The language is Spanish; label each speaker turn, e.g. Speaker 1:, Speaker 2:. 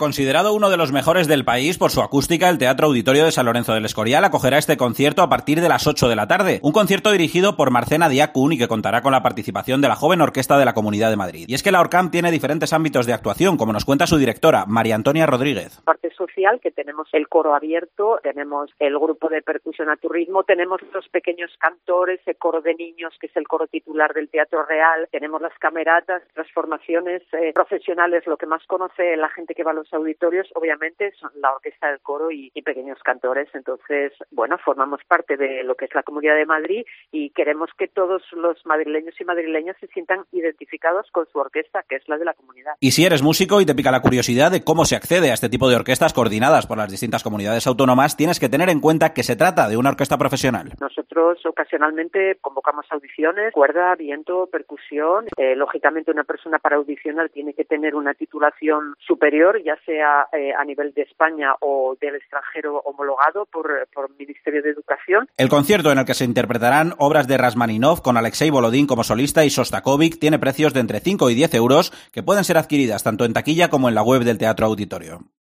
Speaker 1: Considerado uno de los mejores del país por su acústica, el Teatro Auditorio de San Lorenzo del Escorial acogerá este concierto a partir de las 8 de la tarde. Un concierto dirigido por Marcena Diacun y que contará con la participación de la joven orquesta de la Comunidad de Madrid. Y es que la ORCAM tiene diferentes ámbitos de actuación, como nos cuenta su directora, María Antonia Rodríguez.
Speaker 2: Parte social, que tenemos el coro abierto, tenemos el grupo de percusión a tu ritmo, tenemos los pequeños cantores, el coro de niños, que es el coro titular del Teatro Real, tenemos las cameratas, las formaciones profesionales. Lo que más conoce la gente que va a los auditorios, obviamente, son la orquesta del coro y pequeños cantores. Entonces, bueno, formamos parte de lo que es la Comunidad de Madrid y queremos que todos los madrileños y madrileñas se sientan identificados con su orquesta, que es la de la comunidad.
Speaker 1: Y si eres músico y te pica la curiosidad de cómo se accede a este tipo de orquestas coordinadas por las distintas comunidades autónomas, tienes que tener en cuenta que se trata de una orquesta profesional.
Speaker 2: Nosotros ocasionalmente convocamos audiciones, cuerda, viento, percusión. Lógicamente, una persona para audicionar tiene que tener una titulación superior, ya sea a nivel de España o del extranjero homologado por el Ministerio de Educación.
Speaker 1: El concierto, en el que se interpretarán obras de Rasmaninov con Alexei Volodín como solista y Sostakovich, tiene precios de entre 5 y 10 euros que pueden ser adquiridas tanto en taquilla como en la web del Teatro Auditorio.